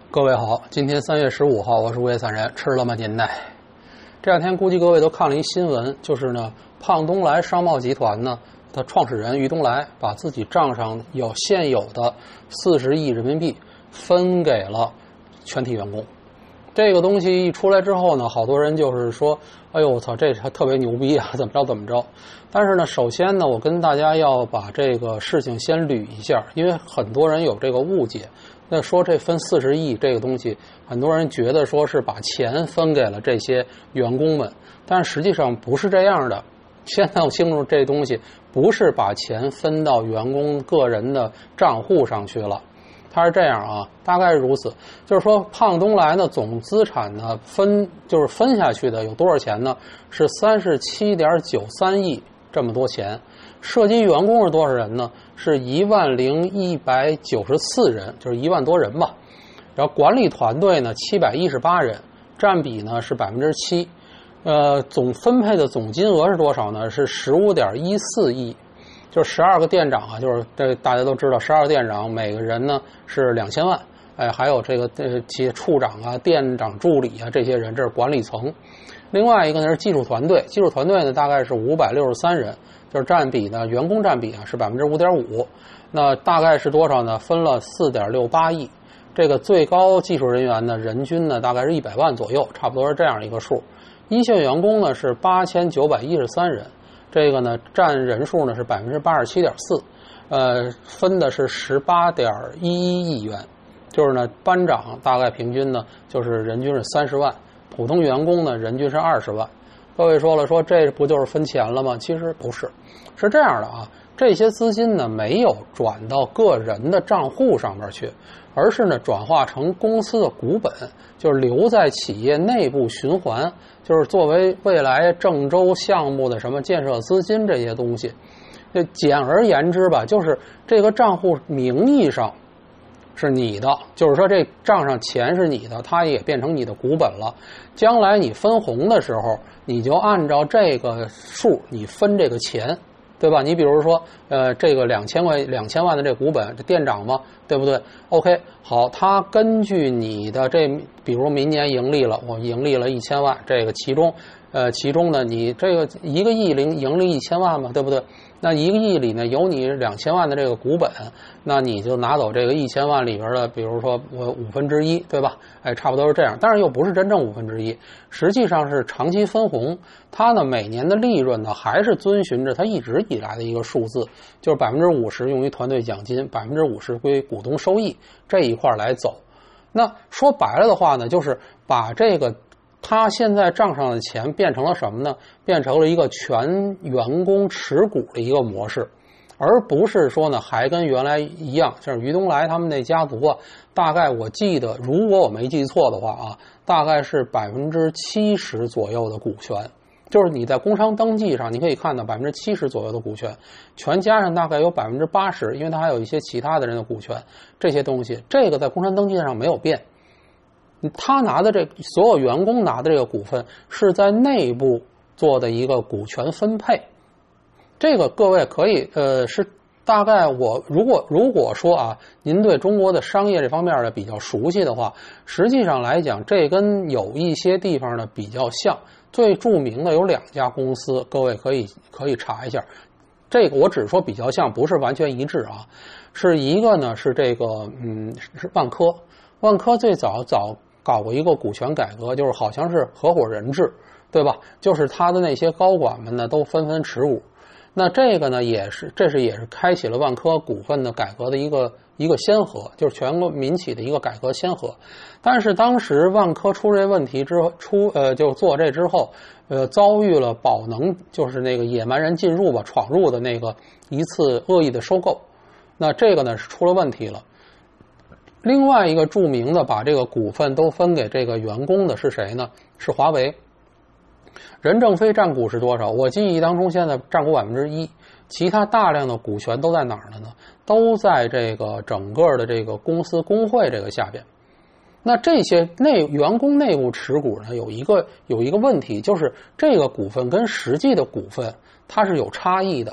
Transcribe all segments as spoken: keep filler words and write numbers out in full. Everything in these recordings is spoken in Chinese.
各位好，今天三月十五号，我是午夜散人，吃了吗您呢？这两天估计各位都看了一新闻，就是呢，胖东来商贸集团呢，它创始人于东来把自己账上有现有的四十亿人民币分给了全体员工。这个东西一出来之后呢，好多人就是说，哎呦我操，这还特别牛逼啊，怎么着怎么着。但是呢，首先呢，我跟大家要把这个事情先捋一下，因为很多人有这个误解。那说这分四十亿这个东西，很多人觉得说是把钱分给了这些员工们，但实际上不是这样的。先弄清楚这东西不是把钱分到员工个人的账户上去了。它是这样啊，大概是如此，就是说胖东来呢总资产呢分就是分下去的有多少钱呢？是三十七点九三亿这么多钱。涉及员工是多少人呢？是一万零一百九十四人，就是一万多人吧。然后管理团队呢七百一十八人，占比呢是百分之七。呃，总分配的总金额是多少呢？是十五点一四亿。就是十二个店长啊，就是这大家都知道，十二个店长每个人呢是两千万，哎，还有这个呃企业处长啊、店长助理啊这些人，这是管理层。另外一个呢是技术团队，技术团队呢大概是五百六十三人，就是占比呢员工占比啊是百分之五点五，那大概是多少呢？分了四点六八亿。这个最高技术人员呢，人均呢大概是一百万左右，差不多是这样一个数。一线员工呢是八千九百一十三人。这个呢，占人数呢是百分之八十七点四，呃，分的是十八点一一亿元，就是呢，班长大概平均呢就是人均是三十万，普通员工呢人均是二十万。各位说了，说这不就是分钱了吗？其实不是，是这样的啊，这些资金呢没有转到个人的账户上面去，而是呢转化成公司的股本，就是留在企业内部循环。就是作为未来郑州项目的什么建设资金这些东西，就简而言之吧，就是这个账户名义上是你的，就是说这账上钱是你的，它也变成你的股本了。将来你分红的时候，你就按照这个数你分这个钱，对吧？你比如说，呃，这个两千块两千万的这股本，这店长嘛，对不对 ？OK， 好，他根据你的这，比如明年盈利了，我盈利了一千万，这个其中，呃，其中呢，你这个一个亿零盈利一千万嘛，对不对？那一个亿里呢，有你两千万的这个股本，那你就拿走这个一千万里边的，比如说我五分之一，对吧？哎，差不多是这样，但是又不是真正五分之一，实际上是长期分红。它呢，每年的利润呢，还是遵循着它一直以来的一个数字，就是百分之五十用于团队奖金，百分之五十归股东收益这一块来走。那说白了的话呢，就是把这个他现在账上的钱变成了什么呢？变成了一个全员工持股的一个模式，而不是说呢还跟原来一样，像于东来他们那家族啊，大概我记得，如果我没记错的话啊，大概是百分之七十左右的股权。就是你在工商登记上，你可以看到百分之七十左右的股权，全加上大概有百分之八十，因为它还有一些其他的人的股权，这些东西，这个在工商登记上没有变。他拿的这所有员工拿的这个股份是在内部做的一个股权分配，这个各位可以呃是大概我如果如果说啊，您对中国的商业这方面的比较熟悉的话，实际上来讲，这跟有一些地方呢比较像。最著名的有两家公司，各位可以可以查一下。这个我只说比较像，不是完全一致啊。是一个呢是这个嗯是万科，万科最早早搞过一个股权改革，就是好像是合伙人制，对吧？就是他的那些高管们呢都纷纷持股。那这个呢也是这是也是开启了万科股份的改革的一个一个先河，就是全国民企的一个改革先河。但是当时万科出这问题之后，出呃就做这之后，呃遭遇了宝能就是那个野蛮人进入吧闯入的那个一次恶意的收购，那这个呢是出了问题了。另外一个著名的把这个股份都分给这个员工的是谁呢？是华为。任正非占股是多少？我记忆当中现在占股百分之一，其他大量的股权都在哪儿了呢？都在这个整个的这个公司工会这个下边。那这些内员工内部持股呢，有一个有一个问题，就是这个股份跟实际的股份它是有差异的。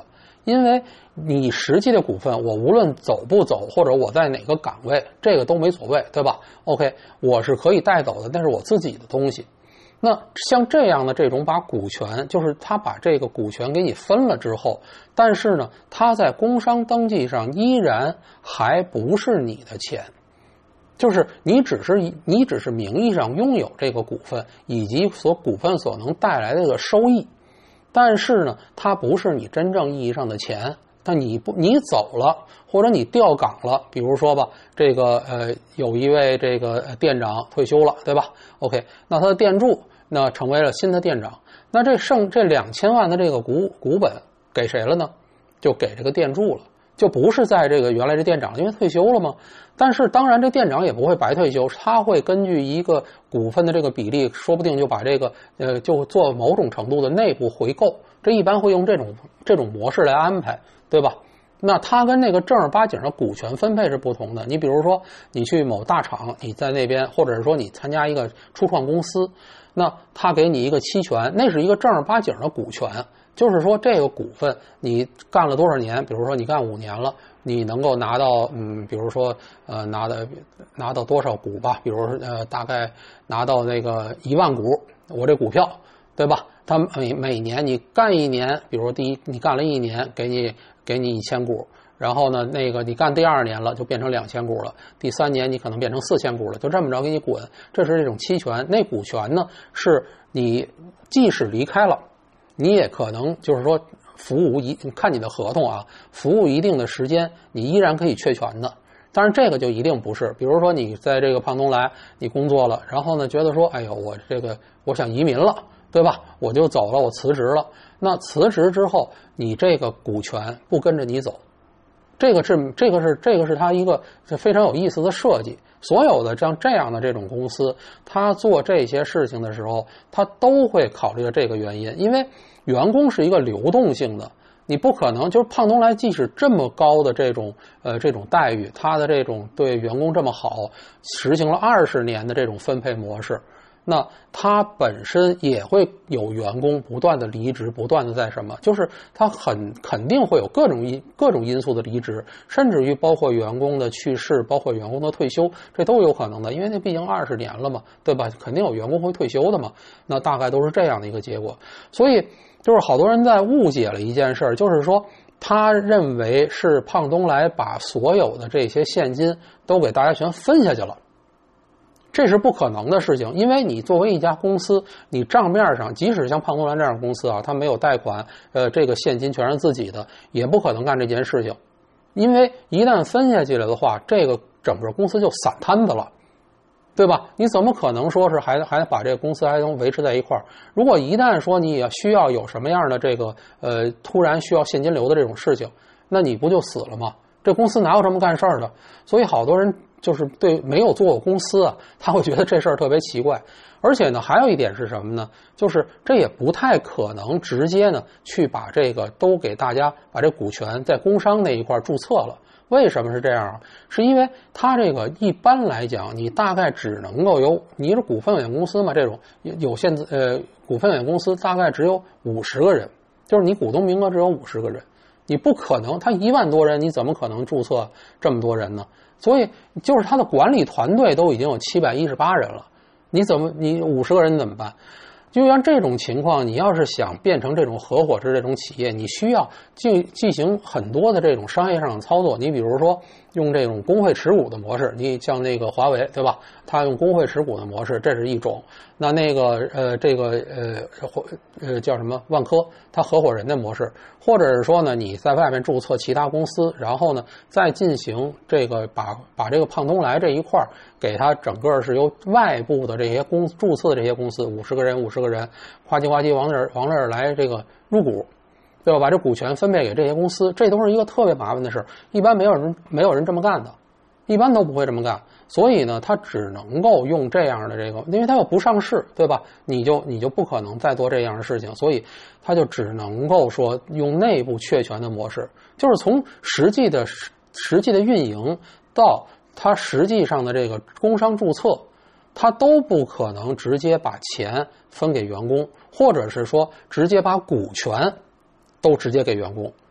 因为你实际的股份，我无论走不走，或者我在哪个岗位，这个都没所谓，对吧 ？OK， 我是可以带走的，但是我自己的东西。那像这样的这种把股权，就是他把这个股权给你分了之后，但是呢，他在工商登记上依然还不是你的钱，就是你只是你只是名义上拥有这个股份以及所股份所能带来的这个收益，但是呢，它不是你真正意义上的钱。但你不你走了，或者你调岗了，比如说吧，这个呃有一位这个店长退休了，对吧 ？OK， 那他的店主那成为了新的店长，那这剩这两千万的这个股股本给谁了呢？就给这个店主了，就不是在这个原来这店长，因为退休了嘛。但是当然这店长也不会白退休，他会根据一个股份的这个比例，说不定就把这个呃就做某种程度的内部回购，这一般会用这种这种模式来安排。对吧？那它跟那个正儿八经的股权分配是不同的。你比如说，你去某大厂，你在那边，或者是说你参加一个初创公司，那他给你一个期权，那是一个正儿八经的股权，就是说这个股份你干了多少年，比如说你干五年了，你能够拿到嗯，比如说呃拿到拿到多少股吧，比如呃大概拿到那个一万股，我这股票，对吧？他每每年你干一年，比如说第一你干了一年，给你给你一千股，然后呢那个你干第二年了就变成两千股了，第三年你可能变成四千股了，就这么着给你滚，这是这种期权。那股权呢是你即使离开了，你也可能就是说服务一看你的合同啊，服务一定的时间，你依然可以确权的。但是这个就一定不是，比如说你在这个胖东来你工作了，然后呢觉得说哎呦我这个我想移民了，对吧？我就走了，我辞职了。那辞职之后，你这个股权不跟着你走，这个是这个是这个是它一个非常有意思的设计。所有的像这样的这种公司，他做这些事情的时候，他都会考虑这个原因，因为员工是一个流动性的。你不可能就是胖东来即使这么高的这种呃这种待遇，他的这种对员工这么好，实行了二十年的这种分配模式，那他本身也会有员工不断的离职，不断的在什么，就是他很肯定会有各种因各种因素的离职，甚至于包括员工的去世，包括员工的退休，这都有可能的，因为那毕竟二十年了嘛，对吧？肯定有员工会退休的嘛，那大概都是这样的一个结果。所以就是好多人在误解了一件事，就是说他认为是胖东来把所有的这些现金都给大家全分下去了。这是不可能的事情，因为你作为一家公司，你账面上即使像胖东来这样的公司啊，他没有贷款，呃，这个现金全是自己的，也不可能干这件事情，因为一旦分下去了的话，这个整个公司就散摊子了，对吧？你怎么可能说是还还把这个公司还能维持在一块儿？如果一旦说你也需要有什么样的这个呃突然需要现金流的这种事情，那你不就死了吗？这公司哪有这么干事儿的？所以好多人就是对没有做过公司啊，他会觉得这事儿特别奇怪。而且呢，还有一点是什么呢？就是这也不太可能直接呢去把这个都给大家把这股权在工商那一块注册了。为什么是这样？是因为它这个一般来讲，你大概只能够有你是股份有限公司嘛，这种有限呃股份有限公司大概只有五十个人，就是你股东名额只有五十个人。你不可能，他一万多人，你怎么可能注册这么多人呢？所以就是他的管理团队都已经有七百一十八人了，你怎么你五十个人怎么办？就像这种情况，你要是想变成这种合伙制这种企业，你需要进进行很多的这种商业上的操作。你比如说用这种工会持股的模式，你像那个华为，对吧？他用工会持股的模式，这是一种。那那个呃这个呃呃叫什么万科，他合伙人的模式，或者是说呢你在外面注册其他公司，然后呢再进行这个把把这个胖东来这一块给他整个是由外部的这些公注册的这些公司五十个人五十个人哗叽哗叽往那儿往那儿来这个入股，对吧？把这股权分配给这些公司，这都是一个特别麻烦的事，一般没有人没有人这么干的，一般都不会这么干。所以呢，他只能够用这样的这个，因为他又不上市，对吧？你就你就不可能再做这样的事情，所以他就只能够说用内部确权的模式，就是从实际的实际的运营到他实际上的这个工商注册，他都不可能直接把钱分给员工，或者是说直接把股权都直接给员工，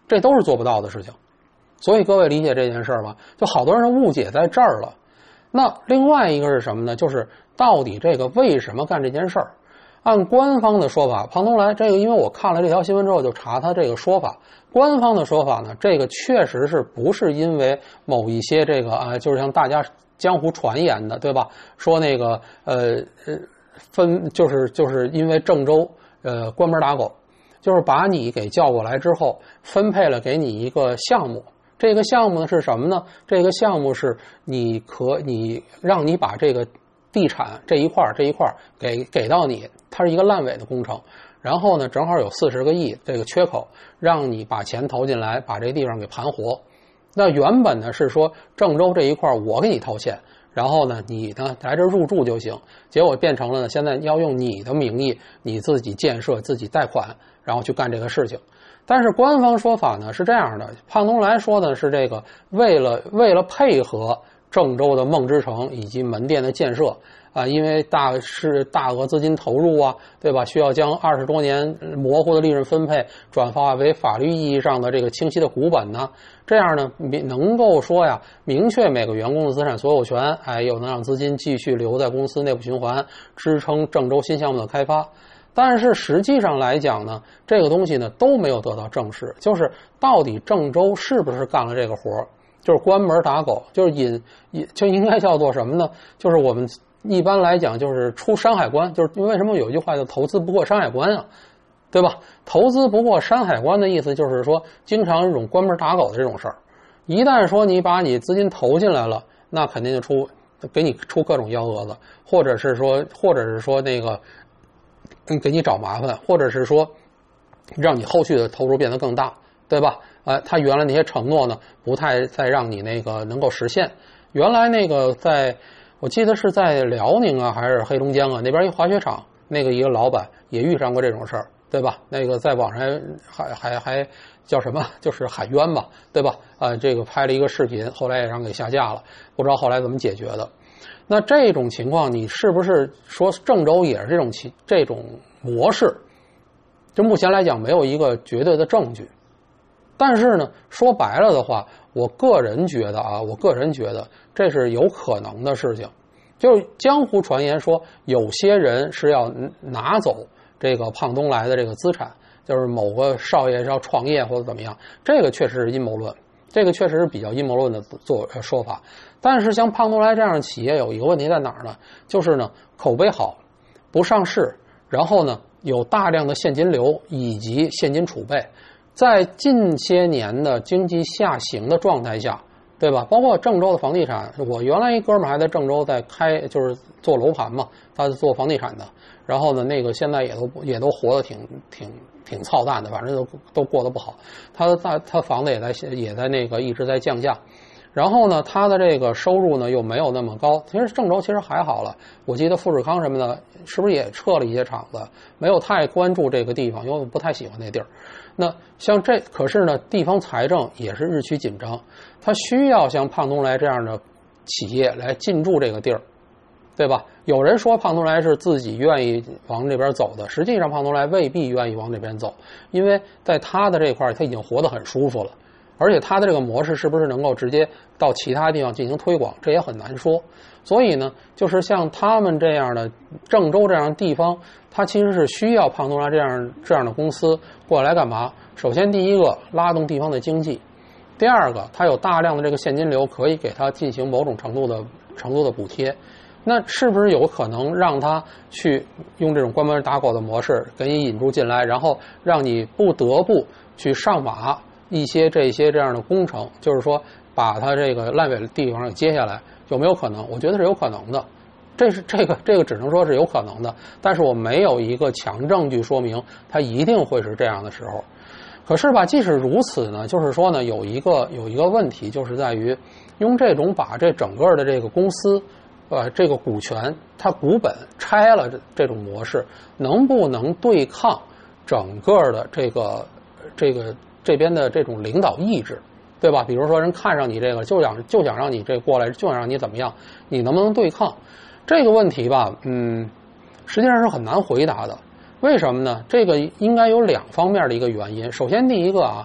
这都是做不到的事情。所以各位理解这件事儿吧，就好多人的误解在这儿了。那另外一个是什么呢？就是到底这个为什么干这件事儿？按官方的说法，胖东来这个，因为我看了这条新闻之后就查他这个说法，官方的说法呢，这个确实是不是因为某一些这个啊，就是像大家江湖传言的，对吧？说那个呃呃分就是就是因为郑州呃关门打狗，就是把你给叫过来之后，分配了给你一个项目。这个项目呢是什么呢？这个项目是你可你让你把这个地产这一块这一块给给到你，它是一个烂尾的工程。然后呢，正好有四十个亿这个缺口，让你把钱投进来，把这地方给盘活。那原本呢是说郑州这一块我给你掏钱，然后呢你呢来这入住就行。结果变成了呢，现在要用你的名义，你自己建设、自己贷款，然后去干这个事情。但是官方说法呢是这样的，胖东来说的是这个为了为了配合郑州的梦之城以及门店的建设啊，因为大是大额资金投入啊，对吧？需要将二十多年模糊的利润分配转化为法律意义上的这个清晰的股本呢，这样呢能够说呀，明确每个员工的资产所有权，哎，又能让资金继续留在公司内部循环，支撑郑州新项目的开发。但是实际上来讲呢，这个东西呢都没有得到证实，就是到底郑州是不是干了这个活儿，就是关门打狗，就是引引就应该叫做什么呢？就是我们一般来讲就是出山海关，就是为什么有一句话叫投资不过山海关啊，对吧？投资不过山海关的意思就是说，经常这种关门打狗的这种事儿，一旦说你把你资金投进来了，那肯定就出给你出各种幺蛾子，或者是说，或者是说那个。给你找麻烦，或者是说让你后续的投入变得更大，对吧？呃，他原来那些承诺呢，不太再让你那个能够实现。原来那个在我记得是在辽宁啊还是黑龙江啊那边一滑雪场，那个一个老板也遇上过这种事儿，对吧？那个在网上还还还叫什么，就是喊冤吧，对吧？啊、呃，这个拍了一个视频，后来也让给下架了，不知道后来怎么解决的。那这种情况，你是不是说郑州也是这种其这种模式？就目前来讲，没有一个绝对的证据。但是呢，说白了的话，我个人觉得啊，我个人觉得这是有可能的事情。就是江湖传言说，有些人是要拿走这个胖东来的这个资产，就是某个少爷是要创业或者怎么样，这个确实是阴谋论。这个确实是比较阴谋论的做说法，但是像胖东来这样的企业有一个问题在哪儿呢？就是呢口碑好，不上市，然后呢有大量的现金流以及现金储备，在近些年的经济下行的状态下，对吧？包括郑州的房地产，我原来一哥们还在郑州在开，就是做楼盘嘛，他是做房地产的，然后呢那个现在也都也都活得挺挺。挺操蛋的，反正都都过得不好。他他他房子也在也在那个一直在降价，然后呢，他的这个收入呢又没有那么高。其实郑州其实还好了，我记得富士康什么的，是不是也撤了一些厂子？没有太关注这个地方，因为我不太喜欢那地儿。那像这，可是呢，地方财政也是日趋紧张，他需要像胖东来这样的企业来进驻这个地儿。对吧？有人说胖东来是自己愿意往这边走的，实际上胖东来未必愿意往这边走，因为在他的这块他已经活得很舒服了，而且他的这个模式是不是能够直接到其他地方进行推广，这也很难说。所以呢，就是像他们这样的郑州这样的地方，他其实是需要胖东来这样这样的公司过来干嘛？首先，第一个拉动地方的经济，第二个，他有大量的这个现金流可以给他进行某种程度的程度的补贴。那是不是有可能让他去用这种关门打狗的模式给你引入进来，然后让你不得不去上马一些这些这样的工程，就是说把他这个烂尾的地方给接下来，有没有可能？我觉得是有可能的，这是这个这个只能说是有可能的，但是我没有一个强证据说明它一定会是这样的时候。可是吧，即使如此呢，就是说呢，有一个有一个问题，就是在于用这种把这整个的这个公司。呃，这个股权它股本拆了，这这种模式能不能对抗整个的这个这个这边的这种领导意志，对吧？比如说人看上你这个，就想就想让你这过来，就想让你怎么样，你能不能对抗这个问题吧？嗯，实际上是很难回答的。为什么呢？这个应该有两方面的一个原因。首先，第一个啊，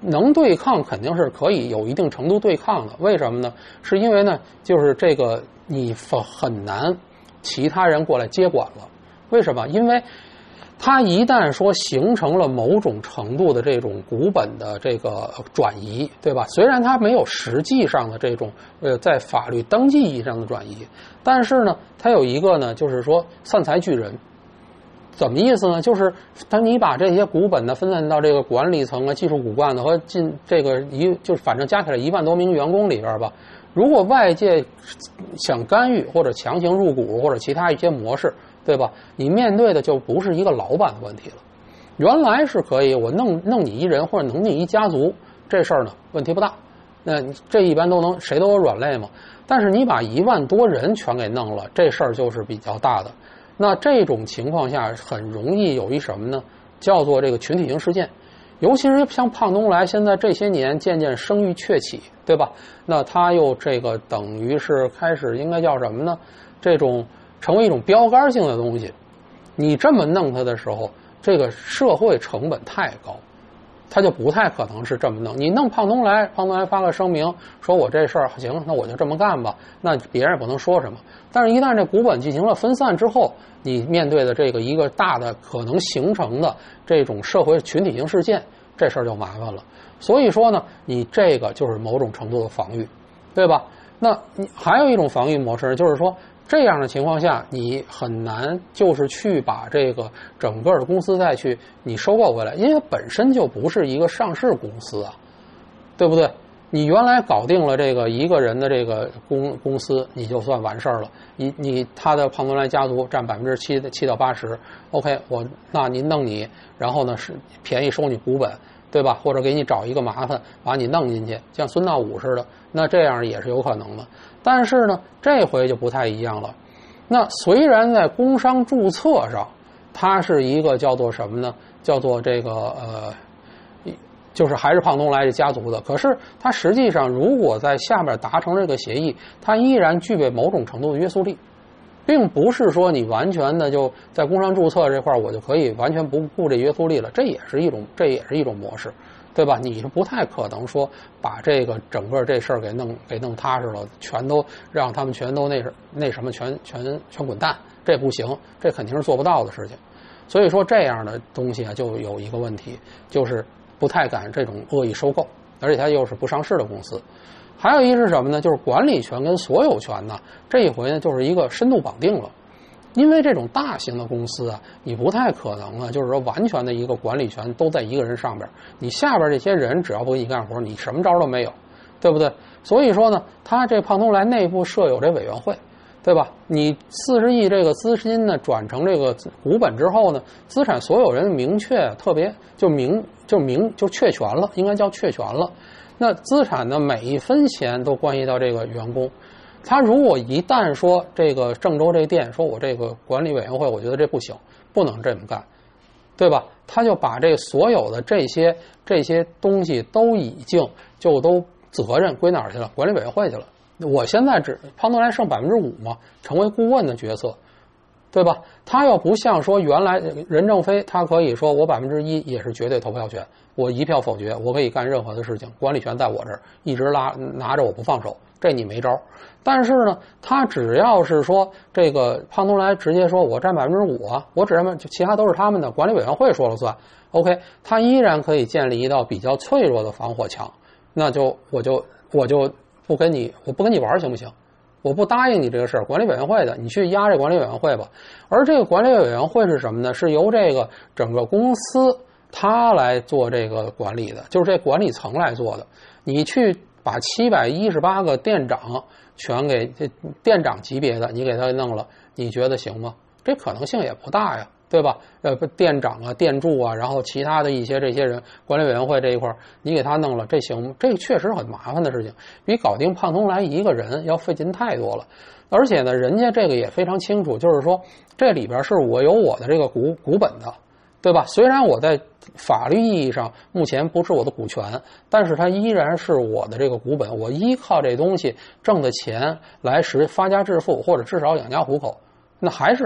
能对抗肯定是可以有一定程度对抗的。为什么呢？是因为呢，就是这个你很难其他人过来接管了。为什么？因为它一旦说形成了某种程度的这种股本的这个转移，对吧？虽然它没有实际上的这种呃在法律登记意义上的转移，但是呢，它有一个呢，就是说散财聚人。怎么意思呢？就是当你把这些股本呢分散到这个管理层啊、技术骨干的和进这个一，就是反正加起来一万多名员工里边吧，如果外界想干预或者强行入股或者其他一些模式，对吧？你面对的就不是一个老板的问题了。原来是可以，我弄弄你一人或者弄你一家族，这事儿呢问题不大。那这一般都能谁都有软肋嘛。但是你把一万多人全给弄了，这事儿就是比较大的。那这种情况下很容易有一什么呢？叫做这个群体性事件。尤其是像胖东来现在这些年渐渐声誉鹊起，对吧？那他又这个等于是开始应该叫什么呢？这种成为一种标杆性的东西。你这么弄他的时候，这个社会成本太高，他就不太可能是这么弄。你弄胖东来，胖东来发个声明说我这事儿行，那我就这么干吧，那别人也不能说什么。但是一旦这股本进行了分散之后，你面对的这个一个大的可能形成的这种社会群体性事件，这事儿就麻烦了。所以说呢，你这个就是某种程度的防御，对吧？那你还有一种防御模式，就是说这样的情况下，你很难就是去把这个整个的公司再去你收购回来，因为本身就不是一个上市公司啊，对不对？你原来搞定了这个一个人的这个公公司，你就算完事儿了。你你他的胖东来家族占百分之七的七到八十 ，OK， 我那你弄你，然后呢是便宜收你股本，对吧？或者给你找一个麻烦把你弄进去，像孙道武似的，那这样也是有可能的。但是呢，这回就不太一样了。那虽然在工商注册上，它是一个叫做什么呢？叫做这个呃。就是还是胖东来这家族的，可是它实际上如果在下面达成这个协议，它依然具备某种程度的约束力，并不是说你完全的就在工商注册这块我就可以完全不顾这约束力了，这也是一种这也是一种模式，对吧？你是不太可能说把这个整个这事儿给弄给弄踏实了，全都让他们全都那那什么全全全滚蛋，这不行，这肯定是做不到的事情。所以说这样的东西啊，就有一个问题，就是不太敢这种恶意收购，而且它又是不上市的公司。还有一是什么呢？就是管理权跟所有权呢，这一回呢就是一个深度绑定了。因为这种大型的公司啊，你不太可能啊，就是说完全的一个管理权都在一个人上边，你下边这些人只要不给你干活，你什么招都没有，对不对？所以说呢，他这胖东来内部设有这委员会，对吧？你四十亿这个资金呢转成这个股本之后呢，资产所有人明确特别就明就明就确权了，应该叫确权了。那资产的每一分钱都关系到这个员工。他如果一旦说这个郑州这店说我这个管理委员会我觉得这不行，不能这么干，对吧？他就把这所有的这些这些东西都已经就都责任归哪儿去了？管理委员会去了。我现在只胖东来剩百分之五嘛，成为顾问的角色，对吧？他又不像说原来任正非，他可以说我百分之一也是绝对投票权，我一票否决，我可以干任何的事情，管理权在我这儿，一直拉拿着我不放手，这你没招。但是呢，他只要是说这个胖东来直接说我占百分之五啊，我只占，其他都是他们的，管理委员会说了算 ，OK， 他依然可以建立一道比较脆弱的防火墙，那就我就我就。不跟你，我不跟你玩行不行？我不答应你这个事儿，管理委员会的，你去压这管理委员会吧。而这个管理委员会是什么呢？是由这个整个公司他来做这个管理的，就是这管理层来做的。你去把七百一十八个店长全给这店长级别的，你给他弄了，你觉得行吗？这可能性也不大呀。对吧？呃，店长啊、店主啊，然后其他的一些这些人，管理委员会这一块，你给他弄了，这行吗？这确实很麻烦的事情，比搞定胖东来一个人要费劲太多了。而且呢，人家这个也非常清楚，就是说这里边是我有我的这个股股本的，对吧？虽然我在法律意义上目前不是我的股权，但是它依然是我的这个股本，我依靠这东西挣的钱来实发家致富，或者至少养家糊口，那还是。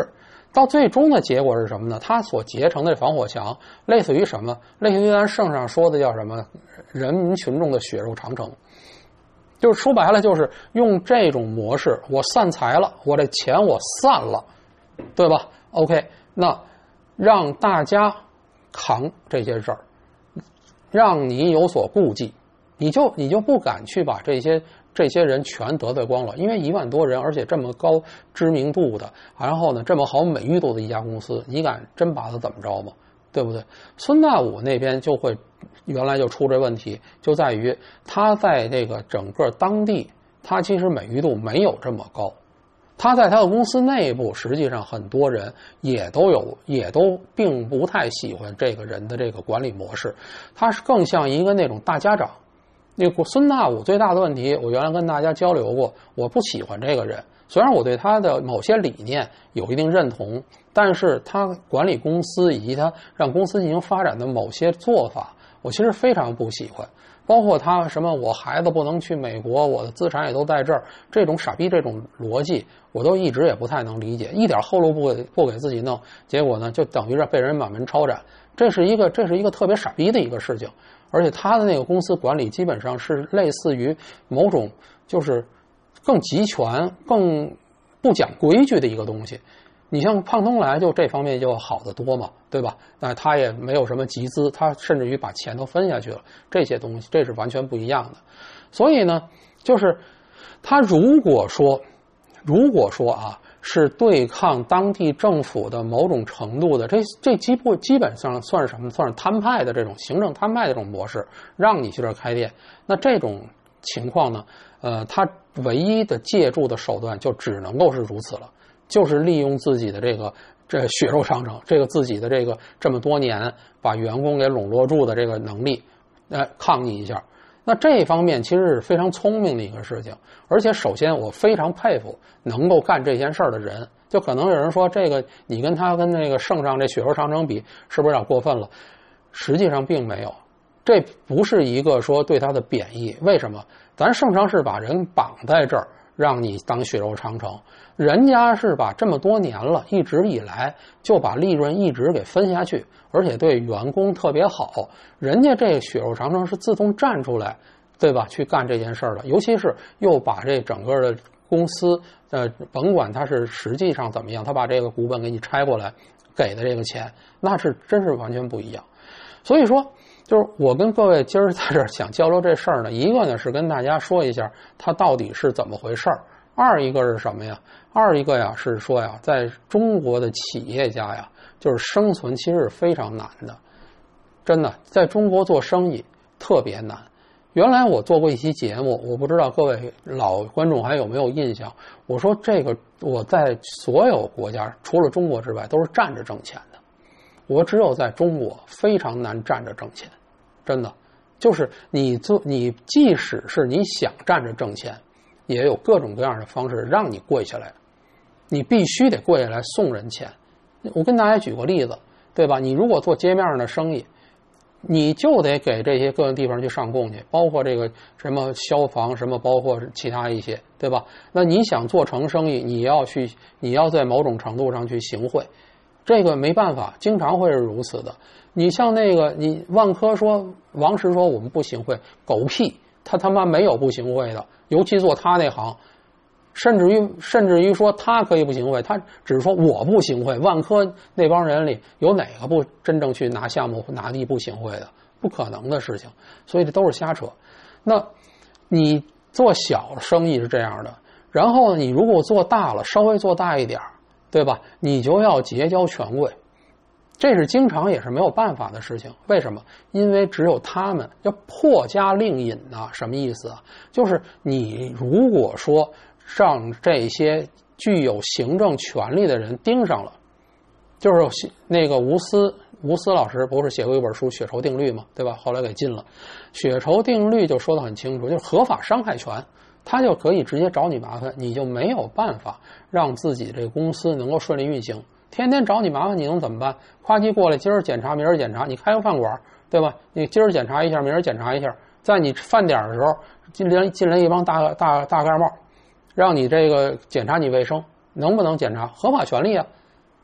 到最终的结果是什么呢？它所结成的防火墙，类似于什么？类似于咱圣上说的叫什么？人民群众的血肉长城。就是说白了，就是用这种模式，我散财了，我这钱我散了，对吧 ？OK， 那让大家扛这些事儿，让你有所顾忌，你就你就不敢去把这些。这些人全得罪光了，因为一万多人，而且这么高知名度的，然后呢这么好美誉度的一家公司，你敢真把它怎么着吗？对不对？孙大武那边就会原来就出这问题，就在于他在这个整个当地，他其实美誉度没有这么高。他在他的公司内部，实际上很多人也都有，也都并不太喜欢这个人的这个管理模式，他是更像一个那种大家长。那个孙大武最大的问题，我原来跟大家交流过，我不喜欢这个人。虽然我对他的某些理念有一定认同，但是他管理公司以及他让公司进行发展的某些做法，我其实非常不喜欢。包括他什么我孩子不能去美国，我的资产也都在这儿，这种傻逼这种逻辑，我都一直也不太能理解，一点后路不给不给自己弄，结果呢就等于是被人满门抄斩。这是一个这是一个特别傻逼的一个事情。而且他的那个公司管理基本上是类似于某种就是更集权、更不讲规矩的一个东西。你像胖东来就这方面就好得多嘛，对吧？那他也没有什么集资，他甚至于把钱都分下去了，这些东西这是完全不一样的。所以呢，就是他如果说，如果说啊。是对抗当地政府的某种程度的，这这基部基本上算是什么？算是摊派的这种行政摊派的这种模式，让你去这儿开店。那这种情况呢，呃，他唯一的借助的手段就只能够是如此了，就是利用自己的这个这血肉长城，这个自己的这个这么多年把员工给笼络住的这个能力，呃，抗议一下。那这一方面其实是非常聪明的一个事情，而且首先我非常佩服能够干这件事儿的人。就可能有人说这个你跟他跟那个圣上这血肉长城比，是不是有点过分了？实际上并没有，这不是一个说对他的贬义。为什么？咱圣上是把人绑在这儿，让你当血肉长城，人家是把这么多年了，一直以来就把利润一直给分下去，而且对员工特别好，人家这血肉长城是自动站出来，对吧？去干这件事儿的，尤其是又把这整个的公司，呃，甭管它是实际上怎么样，他把这个股本给你拆过来，给的这个钱，那是真是完全不一样。所以说，就是我跟各位今儿在这儿想交流这事儿呢，一个呢是跟大家说一下它到底是怎么回事儿，二一个是什么呀？二一个呀是说呀，在中国的企业家呀，就是生存其实是非常难的，真的，在中国做生意特别难。原来我做过一期节目，我不知道各位老观众还有没有印象。我说这个我在所有国家除了中国之外都是站着挣钱的，我只有在中国非常难站着挣钱，真的，就是你做你即使是你想站着挣钱，也有各种各样的方式让你跪下来，你必须得跪下来送人钱。我跟大家举个例子，对吧？你如果做街面上的生意，你就得给这些各个地方去上供去，包括这个什么消防什么，包括其他一些，对吧？那你想做成生意，你要去，你要在某种程度上去行贿，这个没办法，经常会是如此的。你像那个，你万科说，王石说我们不行贿，狗屁，他他妈没有不行贿的，尤其做他那行。甚至于，甚至于说他可以不行贿，他只是说我不行贿。万科那帮人里有哪个不真正去拿项目拿地不行贿的？不可能的事情，所以这都是瞎扯。那你做小生意是这样的，然后你如果做大了，稍微做大一点，对吧？你就要结交权贵，这是经常也是没有办法的事情。为什么？因为只有他们要破家令引啊，什么意思啊？就是你如果说让这些具有行政权力的人盯上了，就是那个吴思吴思老师不是写过一本书《血酬定律》吗？对吧？后来给禁了。血酬定律就说得很清楚，就是合法伤害权，他就可以直接找你麻烦，你就没有办法让自己这个公司能够顺利运行。天天找你麻烦，你能怎么办？夸叽过来，今儿检查，明儿检查。你开个饭馆，对吧？你今儿检查一下，明儿检查一下。在你饭点的时候，进来进来一帮大大大盖帽，让你这个检查你卫生，能不能检查？合法权利啊，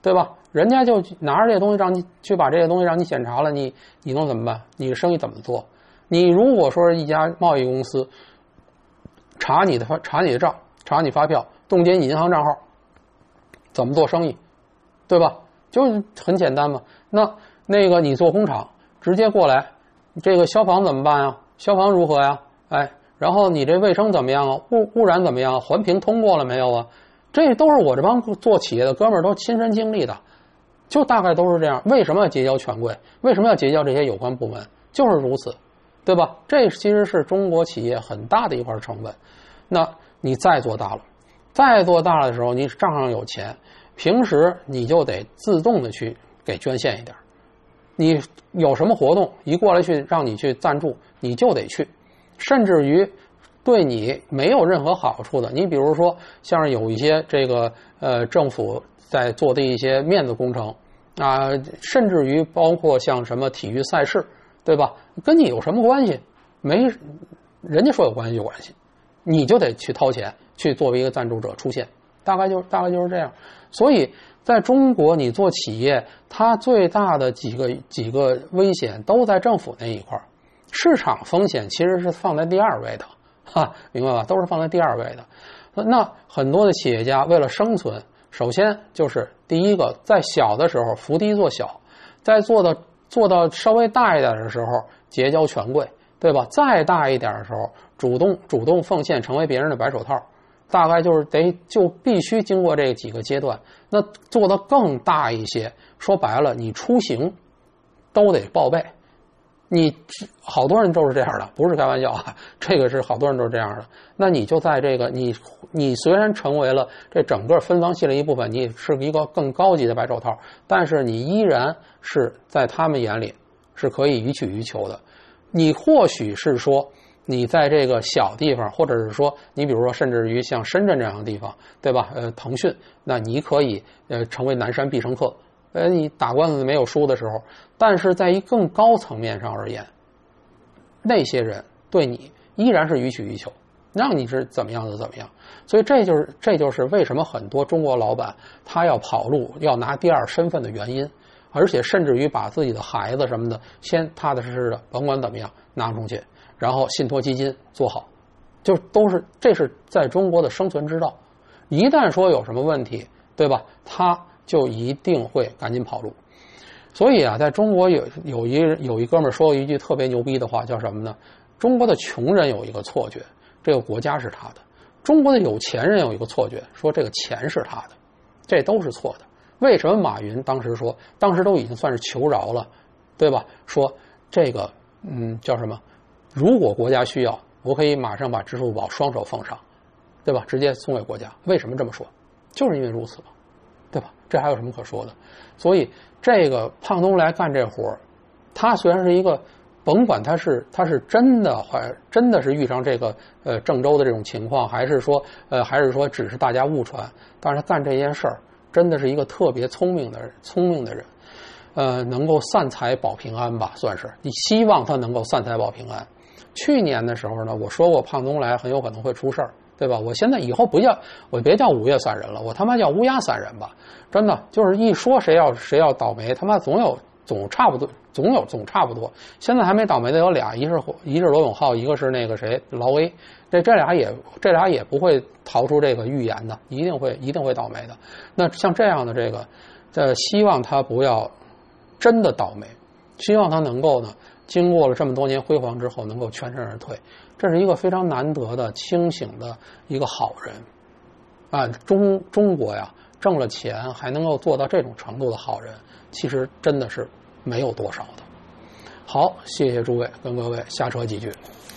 对吧？人家就拿着这些东西让你去把这些东西让你检查了，你你能怎么办？你的生意怎么做？你如果说是一家贸易公司，查你的查你的账，查你发票，冻结你银行账号，怎么做生意？对吧？就很简单嘛。那那个你做工厂，直接过来，这个消防怎么办呀？消防如何呀？哎，然后你这卫生怎么样啊？污污染怎么样？环评通过了没有啊？这都是我这帮做企业的哥们儿都亲身经历的，就大概都是这样。为什么要结交权贵？为什么要结交这些有关部门？就是如此，对吧？这其实是中国企业很大的一块成本。那你再做大了，再做大了的时候，你账上有钱，平时你就得自动的去给捐献一点。你有什么活动，一过来去让你去赞助，你就得去，甚至于对你没有任何好处的，你比如说像是有一些这个呃政府在做的一些面子工程啊、呃，甚至于包括像什么体育赛事，对吧？跟你有什么关系？没，人家说有关系有关系，你就得去掏钱去作为一个赞助者出现，大概就大概就是这样。所以在中国，你做企业，它最大的几个几个危险都在政府那一块，市场风险其实是放在第二位的。哈，明白吧？都是放在第二位的。那很多的企业家为了生存，首先就是第一个，在小的时候伏低做小，在做到做到稍微大一点的时候结交权贵，对吧？再大一点的时候，主动主动奉献，成为别人的白手套。大概就是得就必须经过这几个阶段。那做得更大一些，说白了，你出行都得报备。你好多人都是这样的，不是开玩笑啊，这个是好多人都是这样的。那你就在这个你你虽然成为了这整个分房系的一部分，你是一个更高级的白手套，但是你依然是在他们眼里是可以予取予求的。你或许是说你在这个小地方，或者是说你比如说甚至于像深圳这样的地方，对吧？呃，腾讯，那你可以呃成为南山必胜客。呃，你打官司没有输的时候，但是在一更高层面上而言，那些人对你依然是予取予求，让你是怎么样的怎么样。所以这就是这就是为什么很多中国老板他要跑路，要拿第二身份的原因，而且甚至于把自己的孩子什么的先踏踏实实的，甭管怎么样拿出去，然后信托基金做好，就都是这是在中国的生存之道。一旦说有什么问题，对吧？他就一定会赶紧跑路。所以啊，在中国有有一有一哥们说过一句特别牛逼的话，叫什么呢？中国的穷人有一个错觉，这个国家是他的；中国的有钱人有一个错觉，说这个钱是他的，这都是错的。为什么马云当时说，当时都已经算是求饶了，对吧？说这个嗯叫什么？如果国家需要，我可以马上把支付宝双手奉上，对吧？直接送给国家。为什么这么说？就是因为如此嘛。对吧？这还有什么可说的？所以这个胖东来干这活儿，他虽然是一个，甭管他是他是真的还真的是遇上这个呃郑州的这种情况，还是说呃还是说只是大家误传，但是他干这件事儿真的是一个特别聪明的人，聪明的人，呃，能够散财保平安吧，算是。你希望他能够散财保平安。去年的时候呢，我说过胖东来很有可能会出事儿。对吧？我现在以后不叫我别叫五岳散人了，我他妈叫乌鸦散人吧。真的就是一说谁要谁要倒霉，他妈总有总差不多，总有总差不多。现在还没倒霉的有俩，一是一是罗永浩，一个是那个谁劳威。这这俩也这俩也不会逃出这个预言的，一定会一定会倒霉的。那像这样的这个，呃，希望他不要真的倒霉，希望他能够呢，经过了这么多年辉煌之后，能够全身而退。这是一个非常难得的清醒的一个好人啊！中中国呀，挣了钱还能够做到这种程度的好人，其实真的是没有多少的。好，谢谢诸位，跟各位瞎扯几句。